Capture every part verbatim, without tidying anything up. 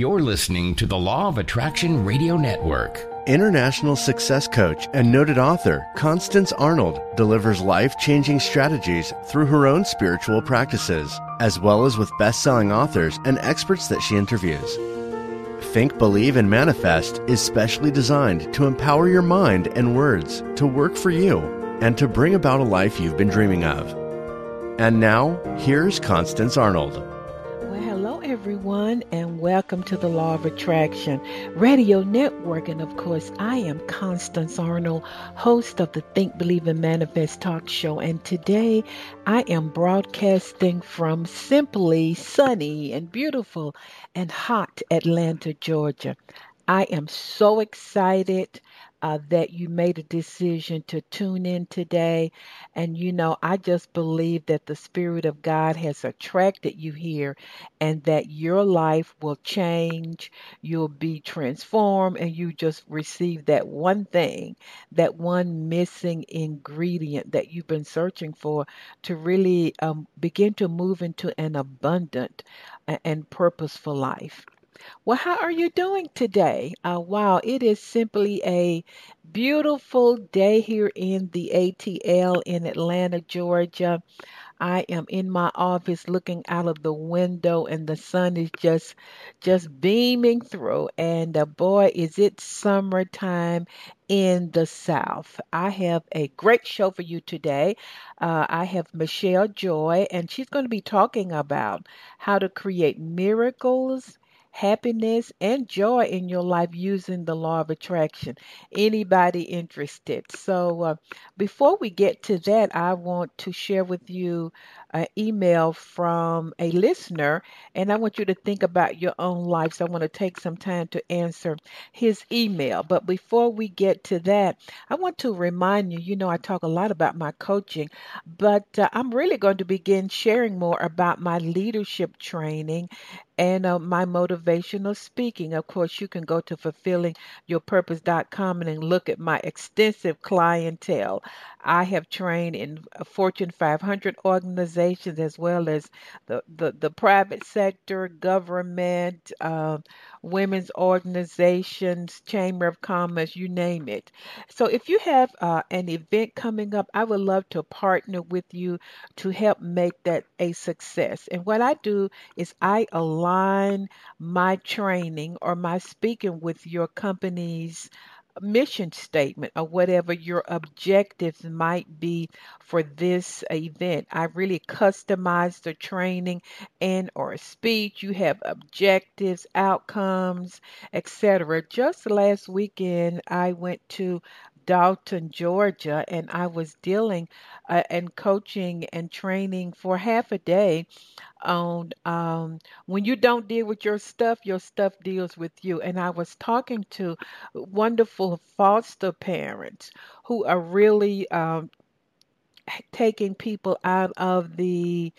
You're listening to the Law of Attraction Radio Network. International success coach and noted author Constance Arnold delivers life-changing strategies through her own spiritual practices, as well as with best-selling authors and experts that she interviews. Think, Believe, and Manifest is specially designed to empower your mind and words to work for you and to bring about a life you've been dreaming of. And now, here's Constance Arnold. Hello, everyone, and welcome to the Law of Attraction Radio Network. And of course, I am Constance Arnold, host of the Think, Believe, and Manifest talk show. And today I am broadcasting from simply sunny and beautiful and hot Atlanta, Georgia. I am so excited Uh, that you made a decision to tune in today. And, you know, I just believe that the Spirit of God has attracted you here and that your life will change. You'll be transformed and you just receive that one thing, that one missing ingredient that you've been searching for to really um, begin to move into an abundant a- and purposeful life. Well, how are you doing today? Uh, wow, it is simply a beautiful day here in the A T L in Atlanta, Georgia. I am in my office looking out of the window and the sun is just just beaming through. And uh, boy, is it summertime in the South. I have a great show for you today. Uh, I have Michelle Joy, and she's going to be talking about how to create miracles, happiness, and joy in your life using the law of attraction. Anybody interested? So, uh, before we get to that, I want to share with you an email from a listener, and I want you to think about your own life. So, I want to take some time to answer his email. But before we get to that, I want to remind you you know, I talk a lot about my coaching, but uh, I'm really going to begin sharing more about my leadership training and uh, my motivational speaking. Of course, you can go to fulfilling your purpose dot com and look at my extensive clientele. I have trained in uh, Fortune five hundred organizations as well as the, the, the private sector, government, uh, women's organizations, Chamber of Commerce, you name it. So if you have uh, an event coming up, I would love to partner with you to help make that a success. And what I do is I align my training or my speaking with your company's mission statement or whatever your objectives might be for this event. I really customize the training and or speech. You have objectives, outcomes, et cetera. Just last weekend, I went to Dalton, Georgia, and I was dealing uh, and coaching and training for half a day on um, when you don't deal with your stuff, your stuff deals with you. And I was talking to wonderful foster parents who are really um, taking people out of the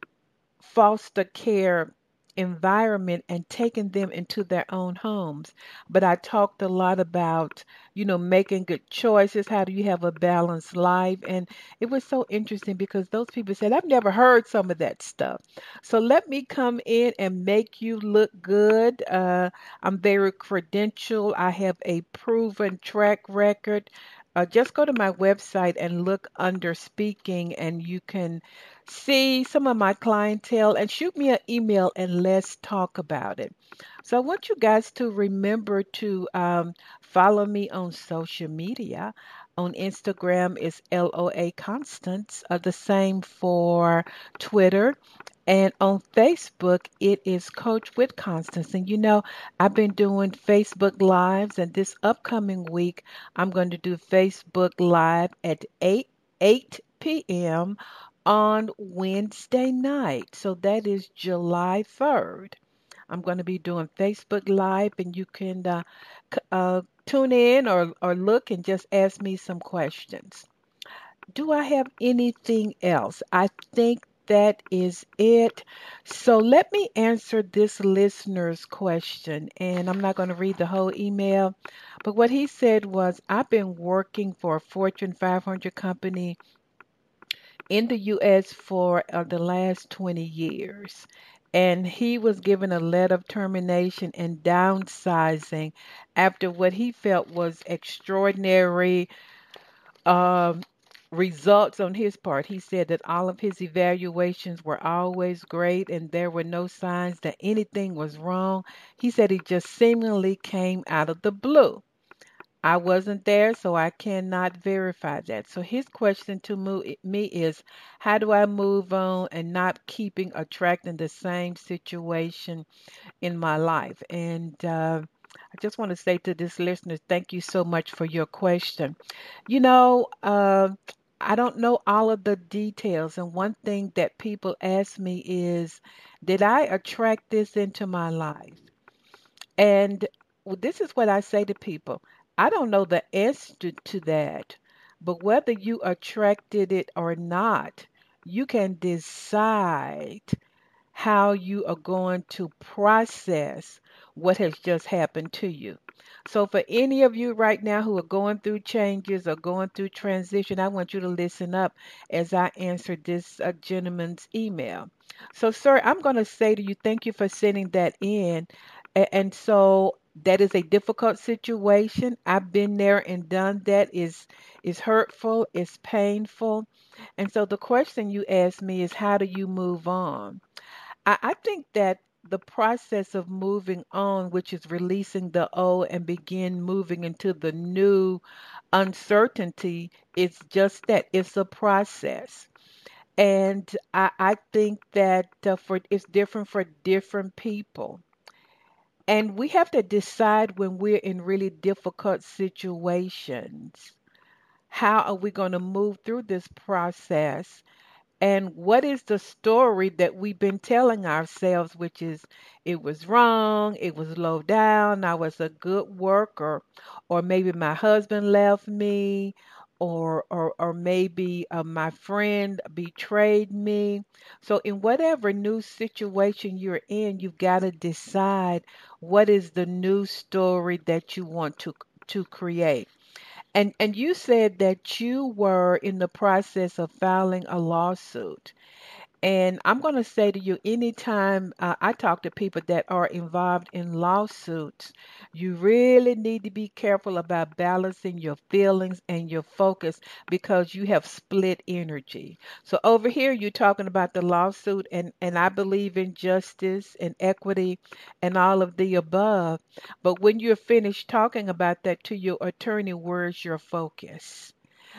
foster care environment and taking them into their own homes. But I talked a lot about, you know, making good choices. How do you have a balanced life? And it was so interesting because those people said, I've never heard some of that stuff. So let me come in and make you look good. Uh, I'm very credentialed. I have a proven track record. Uh, just go to my website and look under speaking, and you can see some of my clientele and shoot me an email and let's talk about it. So I want you guys to remember to um, follow me on social media. On Instagram is L O A Constance, uh, the same for Twitter. And on Facebook, it is Coach with Constance. And you know, I've been doing Facebook Lives, and this upcoming week, I'm going to do Facebook Live at eight, eight p.m. on Wednesday night. So that is July third. I'm going to be doing Facebook Live, and you can uh, c- uh, tune in or, or look and just ask me some questions. Do I have anything else? I think that is it. So let me answer this listener's question. And I'm not going to read the whole email, but what he said was, I've been working for a Fortune five hundred company in the U S for uh, the last twenty years. and he was given a letter of termination and downsizing after what he felt was extraordinary um, results on his part. He said that all of his evaluations were always great and there were no signs that anything was wrong. He said it just seemingly came out of the blue. I wasn't there, so I cannot verify that. So his question to mo- me is, how do I move on and not keeping attracting the same situation in my life? And uh, I just want to say to this listener, thank you so much for your question. You know, uh, I don't know all of the details, and one thing that people ask me is, did I attract this into my life? And well, this is what I say to people. I don't know the answer to that, but whether you attracted it or not, you can decide how you are going to process what has just happened to you. So, for any of you right now who are going through changes or going through transition, I want you to listen up as I answer this uh, gentleman's email. So, sir, I'm going to say to you, thank you for sending that in. A- And so, that is a difficult situation. I've been there and done that. Is is hurtful, it's painful. And so the question you asked me is, how do you move on? I, I think that the process of moving on, which is releasing the old and begin moving into the new uncertainty, is just that. It's a process. And I, I think that uh, for it's different for different people. And we have to decide when we're in really difficult situations, how are we going to move through this process? And what is the story that we've been telling ourselves, which is it was wrong, it was low down, I was a good worker, or maybe my husband left me, or or or maybe uh, my friend betrayed me. So in whatever new situation you're in, you've got to decide what is the new story that you want to to create. And and you said that you were in the process of filing a lawsuit. And I'm going to say to you, anytime uh, I talk to people that are involved in lawsuits, you really need to be careful about balancing your feelings and your focus because you have split energy. So over here, you're talking about the lawsuit, and, and I believe in justice and equity and all of the above. But when you're finished talking about that to your attorney, where's your focus?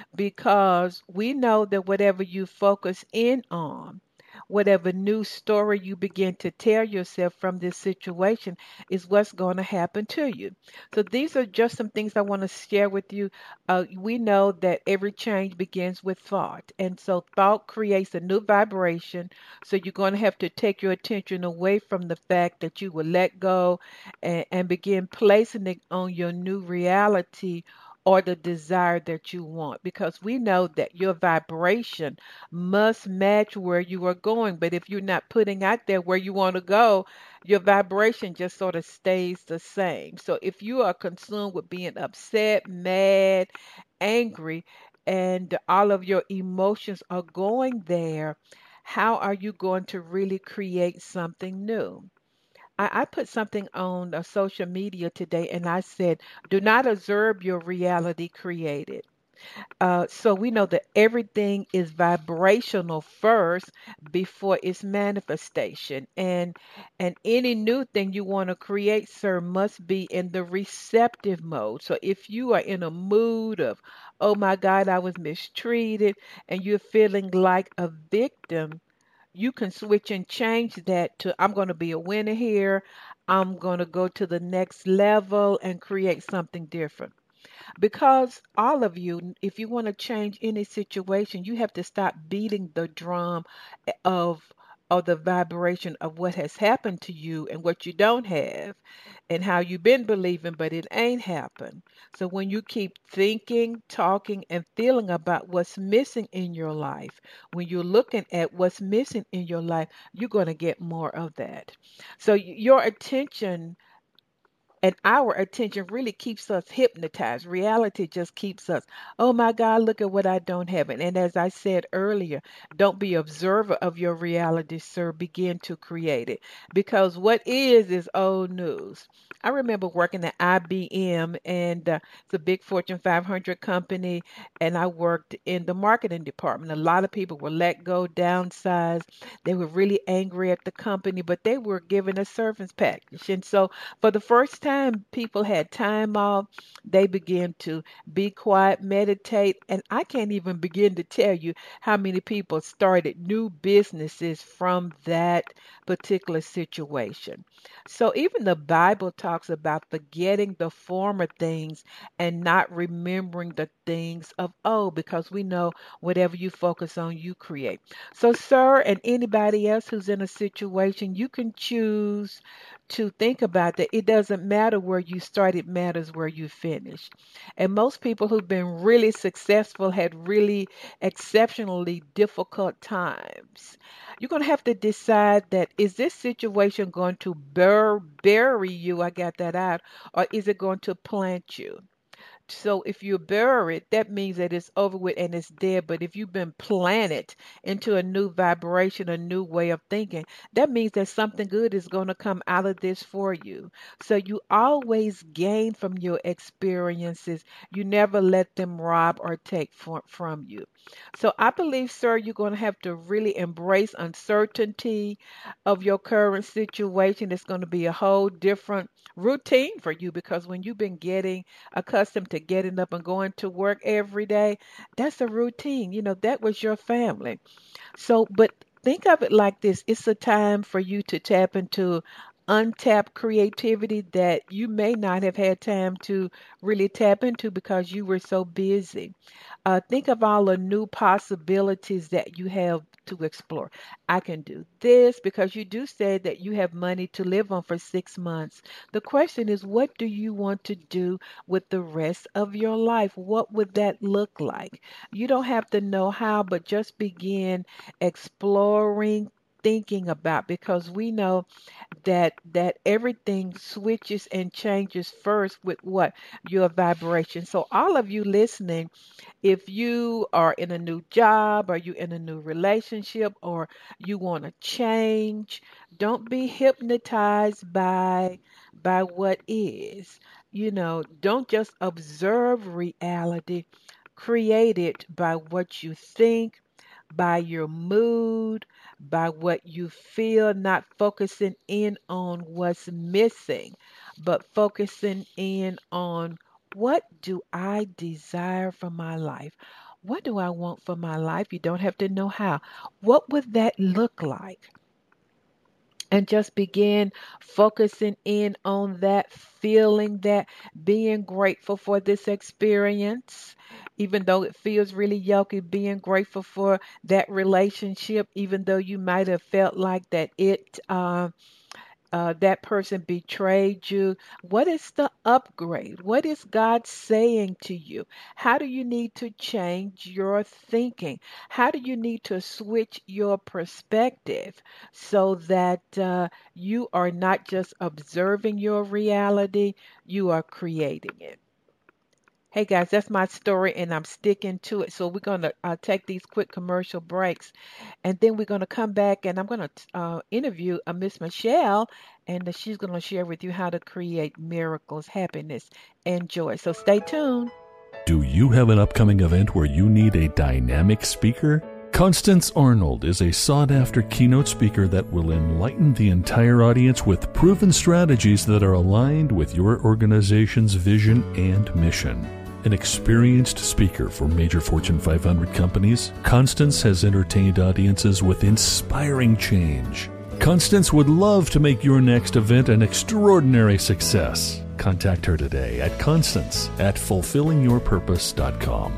Because we know that whatever you focus in on, whatever new story you begin to tell yourself from this situation is what's going to happen to you. So these are just some things I want to share with you. Uh, we know that every change begins with thought. And so thought creates a new vibration. So you're going to have to take your attention away from the fact that you will let go and, and begin placing it on your new reality or the desire that you want, because we know that your vibration must match where you are going. But if you're not putting out there where you want to go, your vibration just sort of stays the same. So if you are consumed with being upset, mad, angry, and all of your emotions are going there, how are you going to really create something new? I, I put something on uh, social media today and I said, do not observe your reality created. Uh, so we know that everything is vibrational first before its manifestation. And and any new thing you want to create, sir, must be in the receptive mode. So if you are in a mood of, oh my God, I was mistreated, and you're feeling like a victim, you can switch and change that to I'm going to be a winner here. I'm going to go to the next level and create something different. Because all of you, if you want to change any situation, you have to stop beating the drum of of the vibration of what has happened to you and what you don't have and how you've been believing but it ain't happened. So when you keep thinking, talking and feeling about what's missing in your life, when you're looking at what's missing in your life, you're going to get more of that. So y- your attention and our attention really keeps us hypnotized. Reality just keeps us, oh my God, look at what I don't have. And, and as I said earlier, don't be observer of your reality, sir. Begin to create it. Because what is is old news. I remember working at I B M, and uh, it's a big Fortune five hundred company, and I worked in the marketing department. A lot of people were let go, downsized. They were really angry at the company, but they were given a service package. And so for the first time, people had time off. They began to be quiet, meditate, and I can't even begin to tell you how many people started new businesses from that particular situation. So even the Bible talks about forgetting the former things and not remembering the things of old, because we know whatever you focus on, you create. So, sir, and anybody else who's in a situation, you can choose to think about that. It doesn't matter where you start, it matters where you finish. And most people who've been really successful had really exceptionally difficult times. You're going to have to decide that, is this situation going to bur- bury you? I got that out. Or is it going to plant you? So if you bury it, that means that it's over with and it's dead. But if you've been planted into a new vibration, a new way of thinking, that means that something good is going to come out of this for you. So you always gain from your experiences. You never let them rob or take for, from you. So I believe, sir, you're going to have to really embrace uncertainty of your current situation. It's going to be a whole different routine for you, because when you've been getting accustomed to getting up and going to work every day, that's a routine. You know, that was your family. So, but think of it like this. It's a time for you to tap into untapped creativity that you may not have had time to really tap into because you were so busy. Uh, think of all the new possibilities that you have to explore. I can do this, because you do say that you have money to live on for six months. The question is, what do you want to do with the rest of your life? What would that look like? You don't have to know how, but just begin exploring, thinking about, because we know that that everything switches and changes first with what? Your vibration. So all of you listening, if you are in a new job, or you in a new relationship, or you want to change, don't be hypnotized by by what is. You know, don't just observe reality. Create it by what you think, by your mood, by what you feel, not focusing in on what's missing, but focusing in on, what do I desire for my life? What do I want for my life? You don't have to know how. What would that look like? And just begin focusing in on that, feeling that, being grateful for this experience, even though it feels really yucky, being grateful for that relationship, even though you might have felt like that it uh, uh, that person betrayed you. What is the upgrade? What is God saying to you? How do you need to change your thinking? How do you need to switch your perspective so that uh, you are not just observing your reality, you are creating it? Hey guys, that's my story, and I'm sticking to it. So we're going to uh, take these quick commercial breaks, and then we're going to come back, and I'm going to uh, interview uh, Miss Michelle, and uh, she's going to share with you how to create miracles, happiness, and joy. So stay tuned. Do you have an upcoming event where you need a dynamic speaker? Constance Arnold is a sought-after keynote speaker that will enlighten the entire audience with proven strategies that are aligned with your organization's vision and mission. An experienced speaker for major Fortune five hundred companies, Constance has entertained audiences with inspiring change. Constance would love to make your next event an extraordinary success. Contact her today at Constance at fulfilling your purpose dot com.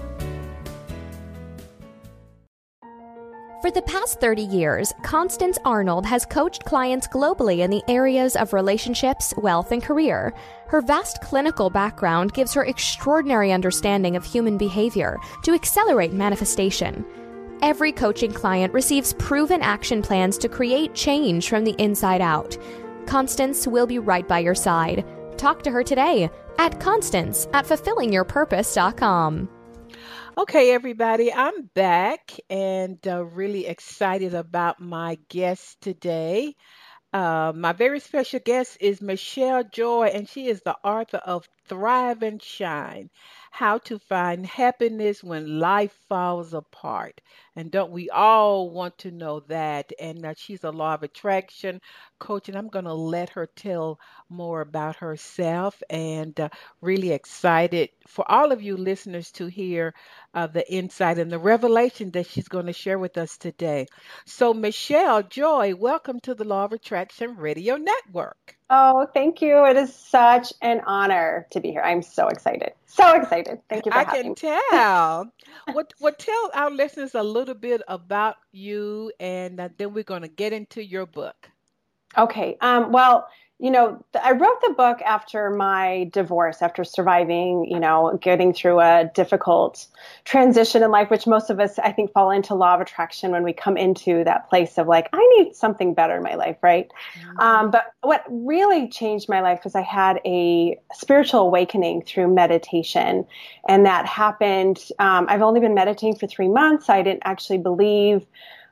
For the past thirty years, Constance Arnold has coached clients globally in the areas of relationships, wealth, and career. Her vast clinical background gives her extraordinary understanding of human behavior to accelerate manifestation. Every coaching client receives proven action plans to create change from the inside out. Constance will be right by your side. talk to her today at Constance at fulfilling your purpose dot com. Okay, everybody, I'm back and uh, really excited about my guest today. Uh, my very special guest is Michelle Joy, and she is the author of Thrive and Shine: How to Find Happiness When Life Falls Apart. And don't we all want to know that? And uh, she's a law of attraction coach, and I'm going to let her tell more about herself. And uh, really excited for all of you listeners to hear uh, the insight and the revelation that she's going to share with us today. So, Michelle Joy, welcome to the Law of Attraction Radio Network. Oh, thank you. It is such an honor to be here. I'm so excited. So excited. Thank you for I having can me. tell. What what tell our listeners a little bit about you, and uh, then we're going to get into your book. Okay. Um, well, you know, th- I wrote the book after my divorce, after surviving, you know, getting through a difficult transition in life, which most of us, I think, fall into law of attraction when we come into that place of like, I need something better in my life, right? Mm-hmm. Um, but what really changed my life was I had a spiritual awakening through meditation. And that happened, um, I've only been meditating for three months. I didn't actually believe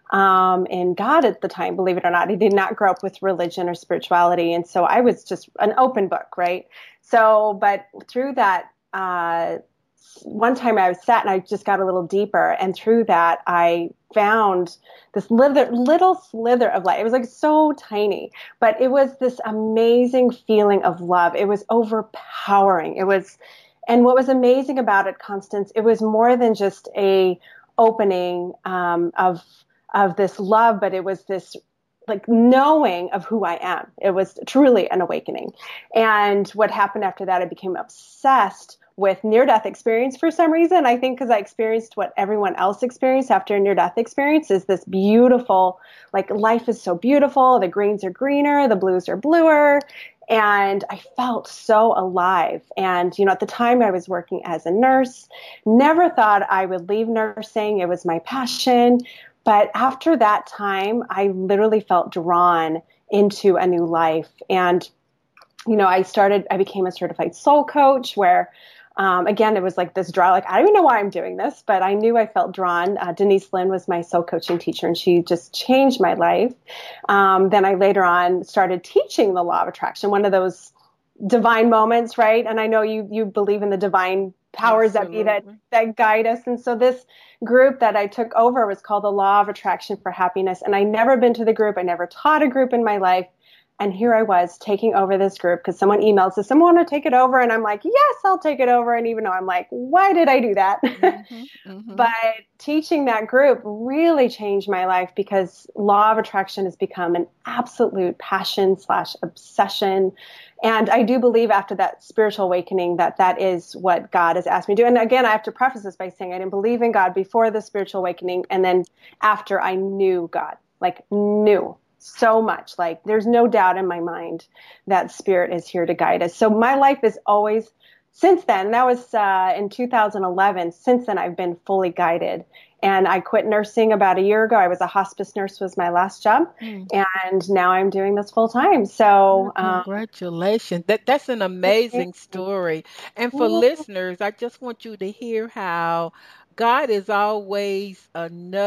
Um, in God at the time, believe it or not. I did not grow up with religion or spirituality. And so I was just an open book, right? So, but through that, uh, one time I was sat and I just got a little deeper. And through that, I found this little, little slither of light. It was like so tiny, but it was this amazing feeling of love. It was overpowering. It was, and what was amazing about it, Constance, it was more than just a opening, um, of, of this love, but it was this like knowing of who I am. It was truly an awakening. And what happened after that, I became obsessed with near-death experience for some reason. I think because I experienced what everyone else experienced after a near-death experience is this beautiful, like life is so beautiful. The greens are greener, the blues are bluer. And I felt so alive. And, you know, at the time I was working as a nurse, never thought I would leave nursing. It was my passion. But after that time, I literally felt drawn into a new life. And, you know, I started, I became a certified soul coach where, um, again, it was like this draw, like, I don't even know why I'm doing this, but I knew I felt drawn. Uh, Denise Lynn was my soul coaching teacher, and she just changed my life. Um, then I later on started teaching the law of attraction, one of those divine moments, right? And I know you, you believe in the divine powers Absolutely. that be that, that guide us. And so this group that I took over was called the Law of Attraction for Happiness. And I never been to the group. I never taught a group in my life. And here I was taking over this group because someone emailed, says, someone want to take it over? And I'm like, yes, I'll take it over. And even though I'm like, why did I do that? Mm-hmm, mm-hmm. But teaching that group really changed my life because law of attraction has become an absolute passion slash obsession. And I do believe after that spiritual awakening that that is what God has asked me to do. And again, I have to preface this by saying I didn't believe in God before the spiritual awakening. And then after I knew God, like knew so much, like there's no doubt in my mind that spirit is here to guide us. So my life is always, since then, that was uh, in two thousand eleven, since then I've been fully guided. And I quit nursing about a year ago. I was a hospice nurse, was my last job. Mm. And now I'm doing this full time. So oh, congratulations. Um, that, that's an amazing story. And for yeah. listeners, I just want you to hear how God is always uh,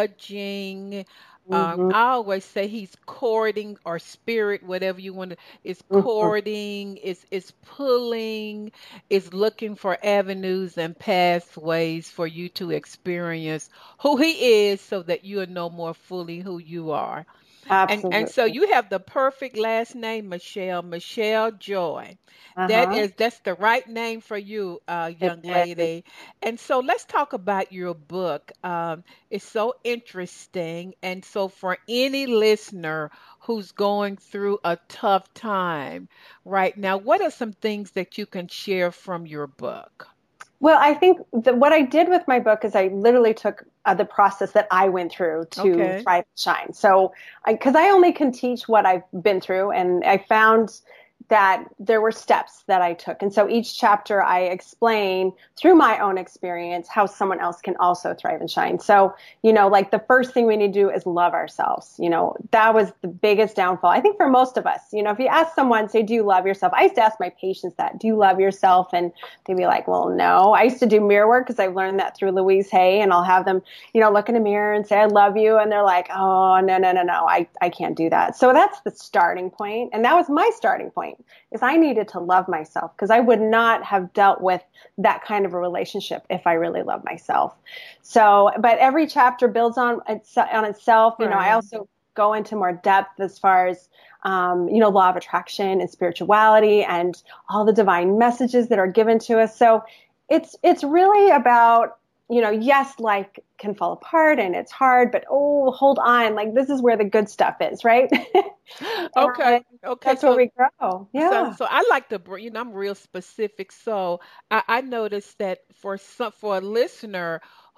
nudging. Um, mm-hmm. I always say he's courting, or spirit, whatever you want to, is courting, mm-hmm. is is pulling, is looking for avenues and pathways for you to experience who he is so that you'll know more fully who you are. Absolutely. And, and so you have the perfect last name, Michelle, Michelle Joy. Uh-huh. That is, that's the right name for you, uh, young lady. And so let's talk about your book. Um, it's so interesting. And so for any listener who's going through a tough time right now, what are some things that you can share from your book? Well, I think that what I did with my book is I literally took uh, the process that I went through to okay. Thrive and Shine. So, because I, I only can teach what I've been through, and I found that there were steps that I took. And so each chapter I explain through my own experience how someone else can also thrive and shine. So, you know, like the first thing we need to do is love ourselves. You know, that was the biggest downfall, I think, for most of us. You know, if you ask someone, say, do you love yourself? I used to ask my patients that, do you love yourself? And they'd be like, well, no. I used to do mirror work because I learned that through Louise Hay, and I'll have them, you know, look in a mirror and say, I love you. And they're like, oh, no, no, no, no, I, I can't do that. So that's the starting point. And that was my starting point. Is I needed to love myself, because I would not have dealt with that kind of a relationship if I really loved myself. So, but every chapter builds on its, on itself. You know, I also go into more depth as far as, um, you know, law of attraction and spirituality and all the divine messages that are given to us. So it's, it's really about, you know, yes, life can fall apart and it's hard, but oh, hold on. Like, this is where the good stuff is, right? Okay. Okay. That's so, where we grow. Yeah. So, so I like to, br- you know, I'm real specific. So I, I noticed that for some, for a listener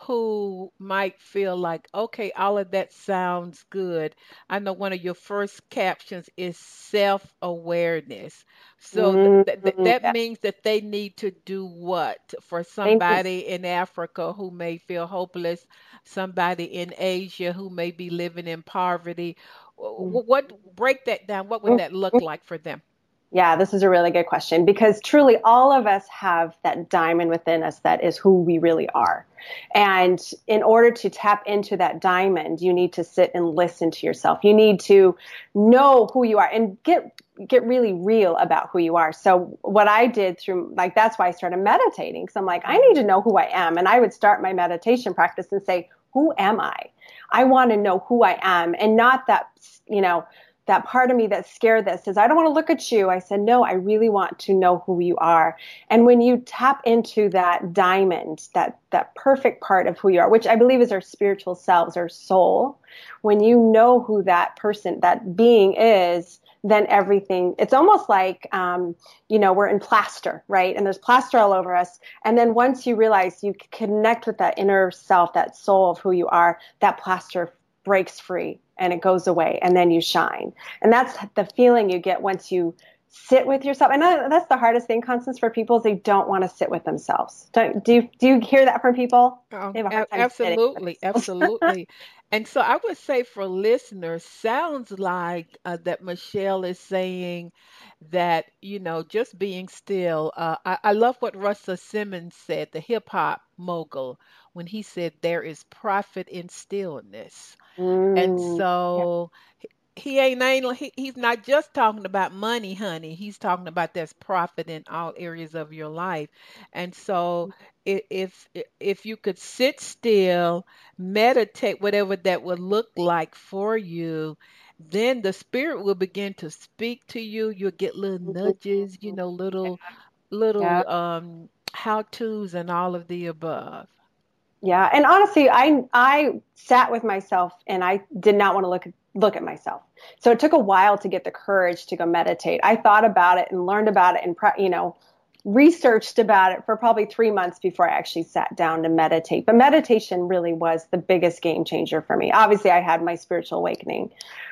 who might feel like, okay, all of that sounds good. I know one of your first captions is self-awareness. So th- th- th- Mm-hmm. that Yeah. means that they need to do what for Thank you. somebody in Africa who may feel hopeless, somebody in Asia who may be living in poverty. Wh- What, break that down? What would that look like for them? Yeah, this is a really good question, because truly all of us have that diamond within us that is who we really are. And in order to tap into that diamond, you need to sit and listen to yourself. You need to know who you are and get get really real about who you are. So what I did through, like, that's why I started meditating, because I'm like, I need to know who I am. And I would start my meditation practice and say, who am I? I want to know who I am, and not that, you know, that part of me that's scared that says, I don't want to look at you. I said, no, I really want to know who you are. And when you tap into that diamond, that, that perfect part of who you are, which I believe is our spiritual selves, our soul, when you know who that person, that being is, then everything, it's almost like, um, you know, we're in plaster, right? And there's plaster all over us. And then once you realize you connect with that inner self, that soul of who you are, that plaster breaks free and it goes away, and then you shine. And that's the feeling you get once you sit with yourself. And that's the hardest thing, Constance, for people is they don't want to sit with themselves. Don't, do you, do you hear that from people? Um, They have a hard a- time sitting with absolutely, themselves. absolutely. And so I would say for listeners, sounds like uh, that Michelle is saying that, you know, just being still. Uh, I, I love what Russell Simmons said, the hip hop mogul, when he said there is profit in stillness. And Mm, yeah. so he he ain't, ain't he, he's not just talking about money, honey. He's talking about there's profit in all areas of your life. And so i- if if you could sit still, meditate, whatever that would look like for you, then the spirit will begin to speak to you. You'll get little nudges, you know, little Yeah. little um how-tos and all of the above. Yeah. And honestly, I, I sat with myself and I did not want to look, look at myself. So it took a while to get the courage to go meditate. I thought about it and learned about it and, pra- you know, researched about it for probably three months before I actually sat down to meditate. But meditation really was the biggest game changer for me. Obviously, I had my spiritual awakening,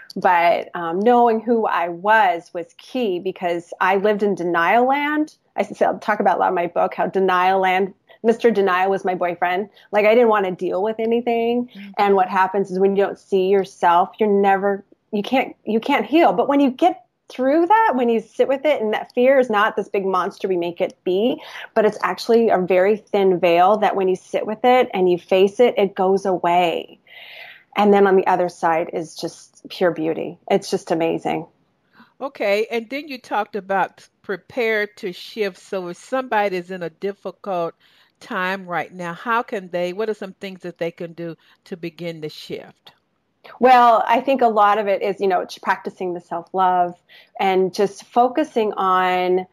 but um, knowing who I was was key, because I lived in denial land. I still talk about a lot in my book how denial land, Mister Denial was my boyfriend. Like, I didn't want to deal with anything. And what happens is when you don't see yourself, you're never, you can't, you can't heal. But when you get through that, when you sit with it, and that fear is not this big monster we make it be, but it's actually a very thin veil that when you sit with it and you face it, it goes away. And then on the other side is just pure beauty. It's just amazing. Okay, and then you talked about prepare to shift. So if somebody is in a difficult time right now, how can they, what are some things that they can do to begin the shift? Well, I think a lot of it is, you know, it's practicing the self-love and just focusing on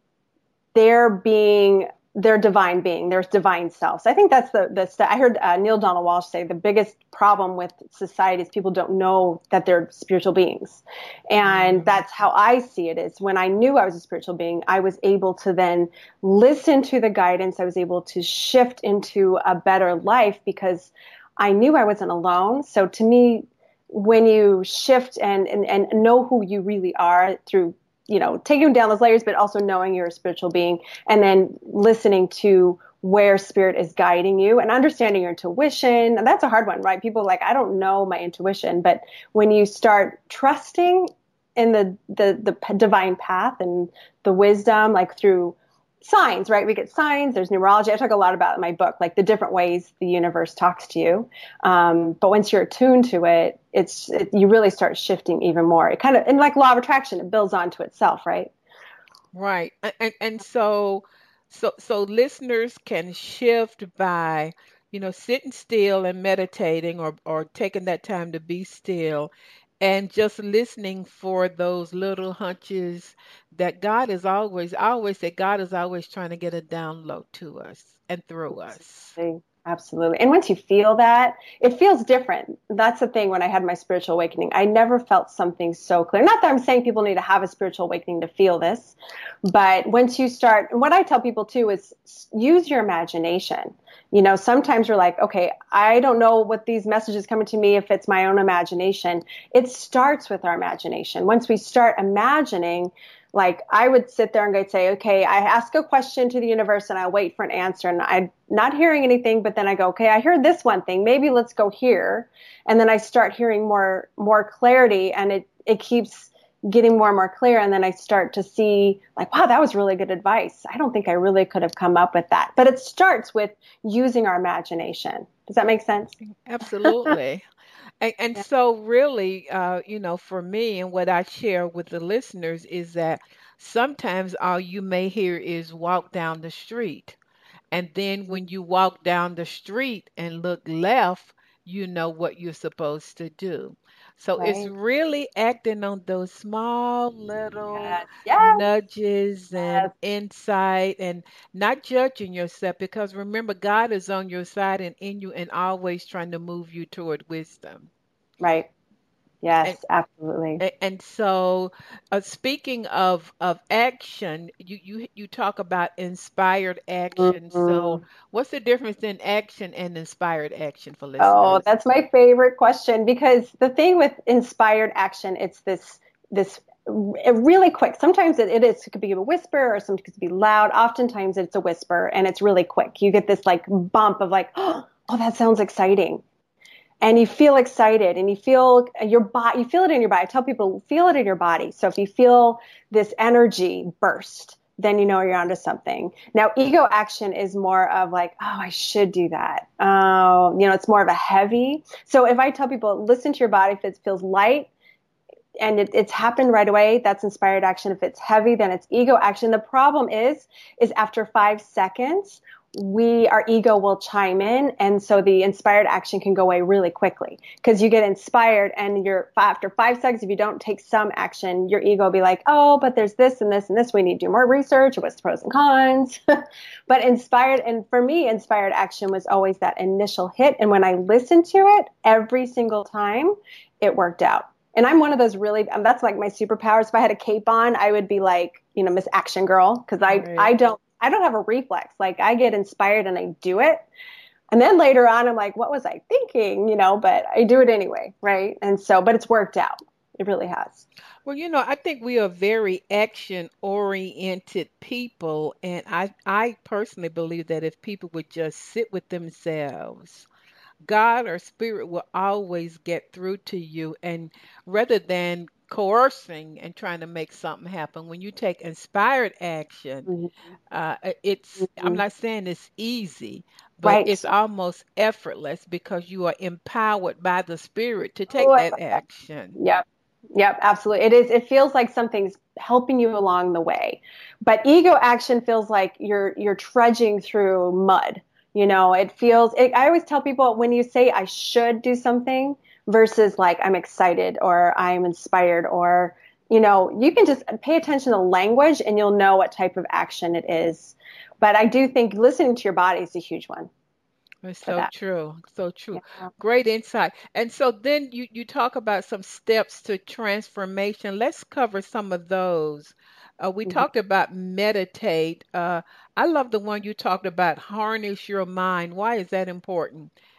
their being, their divine being, their divine selves. I think that's the, the st- I heard uh, Neil Donald Walsh say the biggest problem with society is people don't know that they're spiritual beings. And that's how I see it, is when I knew I was a spiritual being, I was able to then listen to the guidance. I was able to shift into a better life because I knew I wasn't alone. So to me, when you shift and, and, and know who you really are through you know, taking down those layers, but also knowing you're a spiritual being, and then listening to where spirit is guiding you and understanding your intuition. And that's a hard one, right? People are like, I don't know my intuition. But when you start trusting in the, the, the p- divine path and the wisdom, like through signs, right? We get signs. There's numerology. I talk a lot about in my book, like the different ways the universe talks to you. Um, but once you're attuned to it, it's, it, you really start shifting even more. It kind of, and like law of attraction, it builds onto itself, right? Right. And, and, and so, so, so listeners can shift by, you know, sitting still and meditating, or, or taking that time to be still and just listening for those little hunches that God is always, I always say God is always trying to get a download to us and through us. Absolutely. Absolutely. And once you feel that, it feels different. That's the thing. When I had my spiritual awakening, I never felt something so clear. Not that I'm saying people need to have a spiritual awakening to feel this, but once you start, what I tell people too is use your imagination. You know, sometimes you're like, okay, I don't know what these messages coming to me if it's my own imagination. It starts with our imagination. Once we start imagining, like I would sit there and I'd say, okay, I ask a question to the universe and I wait for an answer, and I'm not hearing anything, but then I go, okay, I heard this one thing, maybe let's go here. And then I start hearing more, more clarity, and it, it keeps getting more and more clear. And then I start to see like, wow, that was really good advice. I don't think I really could have come up with that, but it starts with using our imagination. Does that make sense? Absolutely. And, and Yeah. so really, uh, you know, for me and what I share with the listeners is that sometimes all you may hear is walk down the street. And then when you walk down the street and look left, you know what you're supposed to do. So it's Right. really acting on those small little Yes. Yes. nudges and Yes. insight, and not judging yourself, because remember, God is on your side and in you and always trying to move you toward wisdom. Right. And Yes, absolutely. a- And so, uh, speaking of of action, you you you talk about inspired action. So, Mhm. what's the difference in action and inspired action for Oh, listeners? that's my favorite question, because the thing with inspired action, it's this this r- really quick. Sometimes it, it is it could be a whisper, or sometimes it could be loud. Oftentimes it's a whisper and it's really quick. You get this like bump of like, oh, that sounds exciting. And you feel excited, and you feel your body, you feel it in your body. I tell people, feel it in your body. So if you feel this energy burst, then you know you're onto something. Now, ego action is more of like, oh, I should do that. Oh, you know, it's more of a heavy. So if I tell people, listen to your body, if it feels light and it, it's happened right away, that's inspired action. If it's heavy, then it's ego action. The problem is, is after five seconds, we, our ego will chime in. And so the inspired action can go away really quickly, because you get inspired and you're after five seconds, if you don't take some action, your ego will be like, oh, but there's this and this and this. We need to do more research. What's the pros and cons? But inspired, and for me, inspired action was always that initial hit. And when I listened to it every single time, it worked out. And I'm one of those really, um, that's like my superpowers. If I had a cape on, I would be like, you know, Miss Action Girl, because I, Right. I don't, I don't have a reflex. Like I get inspired and I do it. And then later on, I'm like, what was I thinking? You know, but I do it anyway. Right. And so, but it's worked out. It really has. Well, you know, I think we are very action oriented people, and I I personally believe that if people would just sit with themselves, God or spirit will always get through to you. And rather than coercing and trying to make something happen, when you take inspired action, Mm-hmm. uh, uh, it's, I'm Mm-hmm. not saying it's easy, but Right. it's almost effortless because you are empowered by the spirit to Oh, take I that love that. action. Yep. Yep, absolutely. It is, it feels like something's helping you along the way. But ego action feels like you're you're trudging through mud. You know, it feels it, I always tell people, when you say I should do something versus like I'm excited or I'm inspired, or you know, you can just pay attention to language and you'll know what type of action it is. But I do think listening to your body is a huge one It's for so that. true. So true. Yeah. Great insight. And so then you, you talk about some steps to transformation. Let's cover some of those. Uh, we Mhm. talked about meditate. Uh, I love the one you talked about, harness your mind. Why is that important?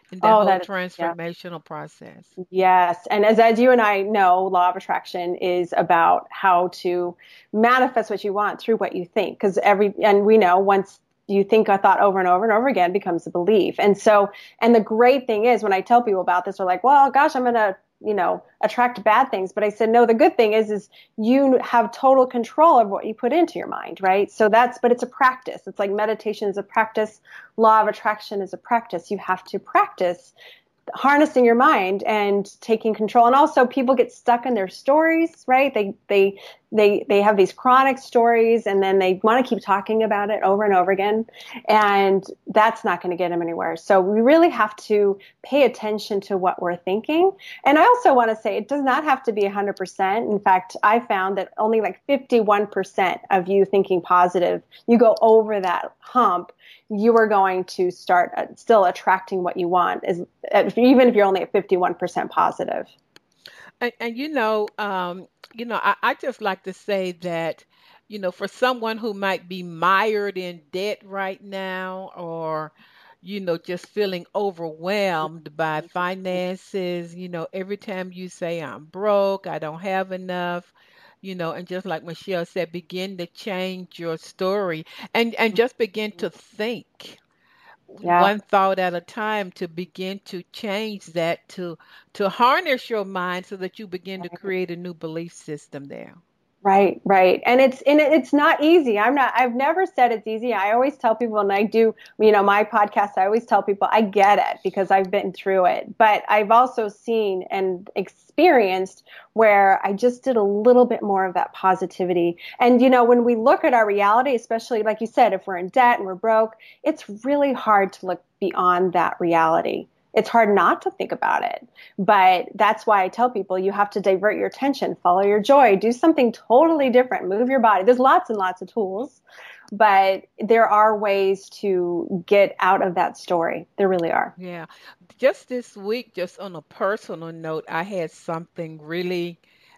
in that Oh, whole that is, yeah. transformational process. Yes. And as, as you and I know, law of attraction is about how to manifest what you want through what you think. Because every, and we know once you think a thought over and over and over again becomes a belief. And so, and the great thing is when I tell people about this, they're like, well, gosh, I'm going to, you know, attract bad things. But I said, no, the good thing is, is you have total control of what you put into your mind, right? So that's, but it's a practice. It's like meditation is a practice. Law of attraction is a practice. You have to practice harnessing your mind and taking control. And also people get stuck in their stories, right? They, they, they, they have these chronic stories and then they want to keep talking about it over and over again. And that's not going to get them anywhere. So we really have to pay attention to what we're thinking. And I also want to say it does not have to be one hundred percent. In fact, I found that only like fifty-one percent of you thinking positive, you go over that hump, you are going to start uh, still attracting what you want, is, uh, even if you're only at fifty-one percent positive. And, and you know, um, you know, I, I just like to say that, you know, for someone who might be mired in debt right now, or, you know, just feeling overwhelmed by finances, you know, every time you say I'm broke, I don't have enough, you know, and just like Michelle said, begin to change your story and, and just begin to think Yeah. one thought at a time to begin to change that, to to harness your mind so that you begin to create a new belief system there. Right, right. And it's, and it's not easy. I'm not, I've never said it's easy. I always tell people, and I do, you know, my podcast, I always tell people I get it because I've been through it, but I've also seen and experienced where I just did a little bit more of that positivity. And, you know, when we look at our reality, especially like you said, if we're in debt and we're broke, it's really hard to look beyond that reality. It's hard not to think about it, but that's why I tell people you have to divert your attention, follow your joy, do something totally different, move your body. There's lots and lots of tools, but there are ways to get out of that story. There really are. Yeah. Just this week, just on a personal note, I had something really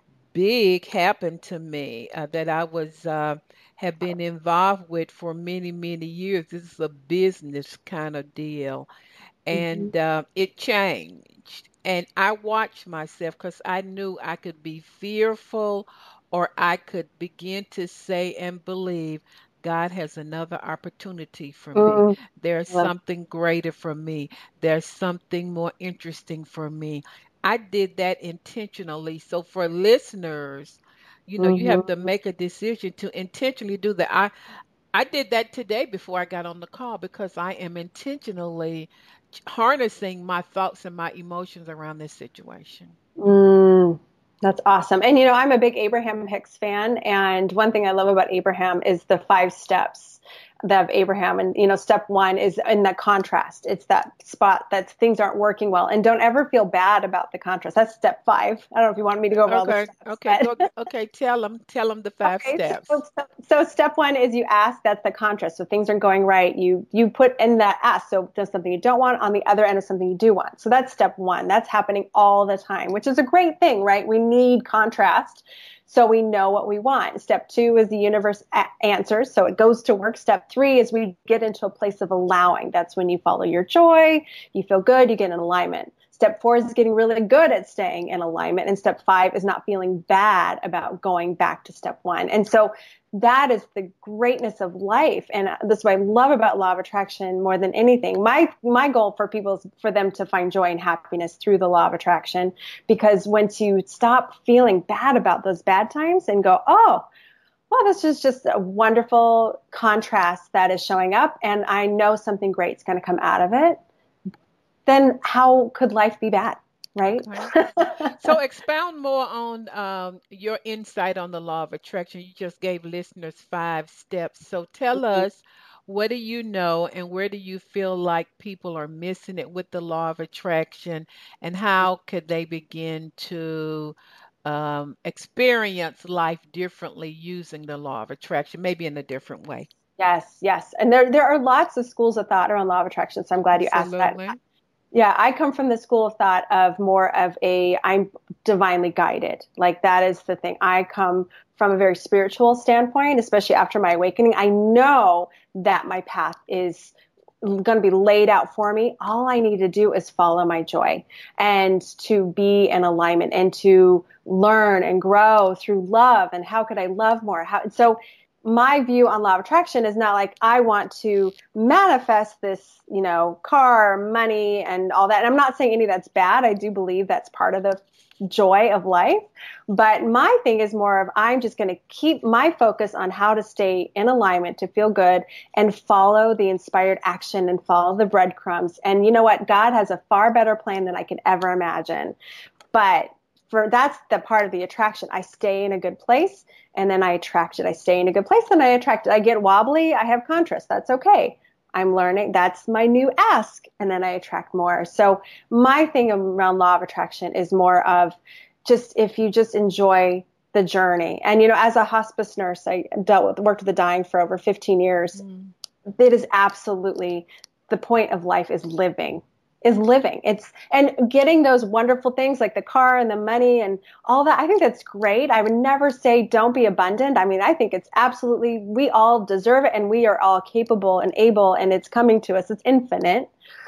big happen to me uh, that I was uh, have been involved with for many, many years. This is a business kind of deal. Mm-hmm. And uh, it changed. And I watched myself because I knew I could be fearful or I could begin to say and believe God has another opportunity for me. Mm, There's love- something greater for me. There's something more interesting for me. I did that intentionally. So for listeners, you know, you have to mhm. make a decision to intentionally do that. I I did that today before I got on the call because I am intentionally harnessing my thoughts and my emotions around this situation. Mm, that's awesome. And, you know, I'm a big Abraham Hicks fan. And one thing I love about Abraham is the five steps of Abraham. And, you know, step one is in the contrast. It's that spot that things aren't working well. And don't ever feel bad about the contrast. That's step five. I don't know if you want me to go over all the Okay, steps. okay, But go, okay. Tell them, tell them the five okay, steps. so, so, so step one is you ask, that's the contrast. So things aren't going right. You, you put in that ask. So just something you don't want on the other end of something you do want. So that's step one. That's happening all the time, which is a great thing, right? We need contrast so we know what we want. Step two is the universe a- answers. So it goes to work. Step three is we get into a place of allowing. That's when you follow your joy. You feel good. You get in alignment. Step four is getting really good at staying in alignment. And step five is not feeling bad about going back to step one. And so that is the greatness of life. And this is what I love about law of attraction more than anything. My, my goal for people is for them to find joy and happiness through the law of attraction, because once you stop feeling bad about those bad times and go, oh, well, this is just a wonderful contrast that is showing up, and I know something great's going to come out of it, then how could life be bad, right? Okay. So expound more on um, your insight on the law of attraction. You just gave listeners five steps. So tell us, what do you know and where do you feel like people are missing it with the law of attraction, and how could they begin to um, experience life differently using the law of attraction, maybe in a different way? Yes, yes. And there, there are lots of schools of thought around law of attraction, so I'm glad you asked that. Absolutely. Yeah, I come from the school of thought of more of a, I'm divinely guided. Like that is the thing. I come from a very spiritual standpoint, especially after my awakening. I know that my path is going to be laid out for me. All I need to do is follow my joy and to be in alignment and to learn and grow through love. And how could I love more? How, so my view on law of attraction is not like I want to manifest this, you know, car, money, and all that. And I'm not saying any of that's bad. I do believe that's part of the joy of life. But my thing is more of I'm just going to keep my focus on how to stay in alignment, to feel good, and follow the inspired action and follow the breadcrumbs. And you know what? God has a far better plan than I could ever imagine. But for that's the part of the attraction. I stay in a good place and then I attract it. I stay in a good place and I attract it. I get wobbly. I have contrast. That's okay. I'm learning. That's my new ask. And then I attract more. So my thing around law of attraction is more of just if you just enjoy the journey. And, you know, as a hospice nurse, I dealt with, worked with the dying for over fifteen years. Mm. It is absolutely the point of life is living. is living. It's, and getting those wonderful things like the car and the money and all that. I think that's great. I would never say don't be abundant. I mean, I think it's absolutely, we all deserve it and we are all capable and able and it's coming to us. It's infinite.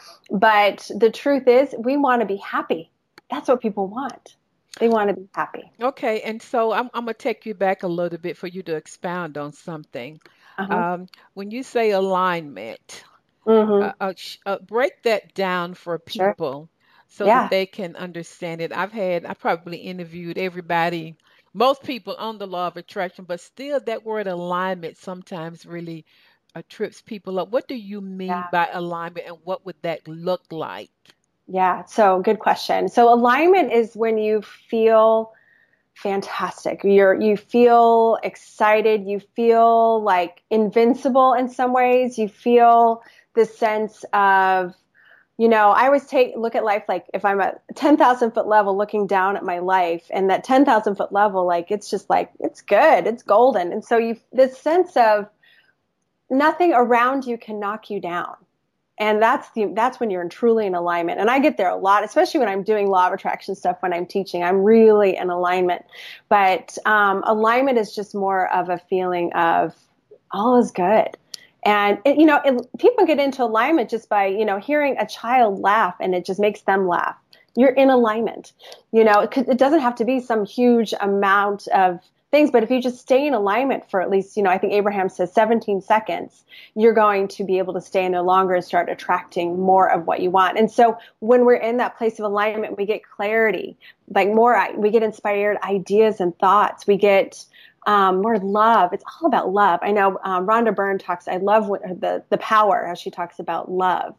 But the truth is we want to be happy. That's what people want. They want to be happy. Okay. And so I'm, I'm going to take you back a little bit for you to expound on something. Uh-huh. Um, when you say alignment, Mm-hmm. Uh, uh, sh- uh, break that down for people sure. so yeah. that they can understand it. I've had, I probably interviewed everybody, most people on the law of attraction, but still that word alignment sometimes really uh, trips people up. What do you mean yeah. by alignment and what would that look like? Yeah, so good question. So alignment is when you feel fantastic. You're, you feel excited. You feel like invincible in some ways. You feel this sense of, you know, I always take, look at life like if I'm at ten thousand foot level looking down at my life and that ten thousand foot level, like, it's just like, it's good. It's golden. And so you, this sense of nothing around you can knock you down. And that's the, that's when you're in truly in alignment. And I get there a lot, especially when I'm doing law of attraction stuff, when I'm teaching, I'm really in alignment. But um, alignment is just more of a feeling of all is good. And, it, you know, it, people get into alignment just by, you know, hearing a child laugh and it just makes them laugh. You're in alignment. You know, it, it doesn't have to be some huge amount of things, but if you just stay in alignment for at least, you know, I think Abraham says seventeen seconds, you're going to be able to stay in there longer and start attracting more of what you want. And so when we're in that place of alignment, we get clarity, like more, we get inspired ideas and thoughts. We get um, more love. It's all about love. I know um, Rhonda Byrne talks, I love what, the, the power, how she talks about love.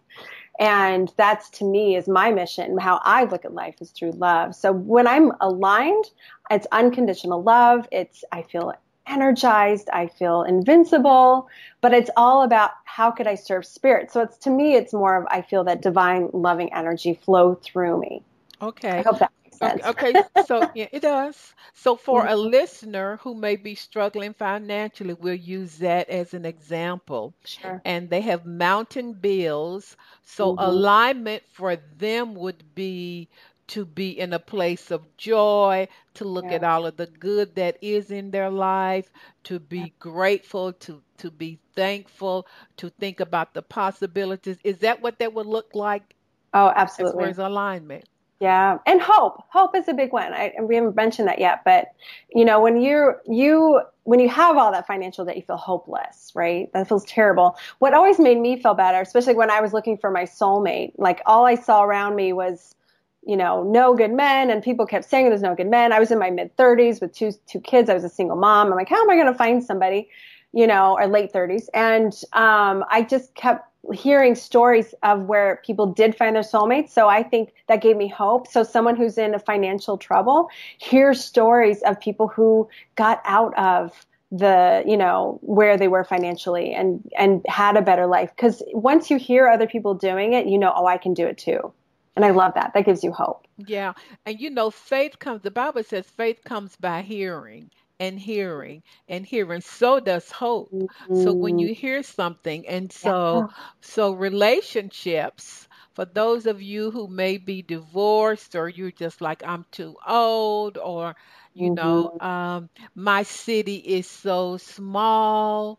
And that's, to me, is my mission. How I look at life is through love. So when I'm aligned, it's unconditional love. It's, I feel energized. I feel invincible, but it's all about how could I serve spirit? So it's, to me, it's more of, I feel that divine loving energy flow through me. Okay. I hope that makes sense. Okay. So yeah, it does. So for a listener who may be struggling financially, we'll use that as an example. Sure. And they have mountain bills. So Mm-hmm. alignment for them would be to be in a place of joy, to look Yeah. at all of the good that is in their life, to be Yeah. grateful, to, to be thankful, to think about the possibilities. Is that what that would look like Oh, as far absolutely. as alignment? Yeah. And hope. Hope is a big one. I, and we haven't mentioned that yet, but you know, when you're, you, when you have all that financial debt, you feel hopeless, right? That feels terrible. What always made me feel better, especially when I was looking for my soulmate, like all I saw around me was, you know, no good men, and people kept saying there's no good men. I was in my mid thirties with two, two kids. I was a single mom. I'm like, how am I going to find somebody, you know, or late thirties. And, um, I just kept hearing stories of where people did find their soulmates. So I think that gave me hope. So someone who's in a financial trouble, hears stories of people who got out of the, you know, where they were financially and, and had a better life. Because once you hear other people doing it, you know, oh, I can do it too. And I love that. That gives you hope. Yeah. And you know, faith comes, the Bible says faith comes by hearing and hearing and hearing. So does hope. Mm-hmm. So when you hear something, and so, yeah. so relationships, for those of you who may be divorced or you're just like, I'm too old, or, you mm-hmm. know, um, my city is so small.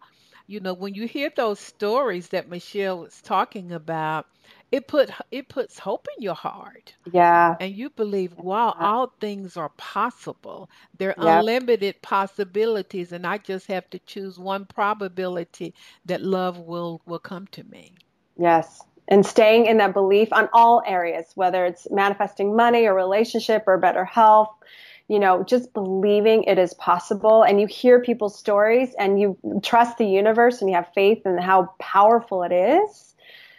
You know, when you hear those stories that Michelle was talking about, it put it puts hope in your heart. Yeah. And you believe, wow, Yeah. all things are possible. There are Yep. unlimited possibilities, and I just have to choose one probability that love will will come to me. Yes. And staying in that belief on all areas, whether it's manifesting money or relationship or better health, you know, just believing it is possible. And you hear people's stories and you trust the universe and you have faith in how powerful it is,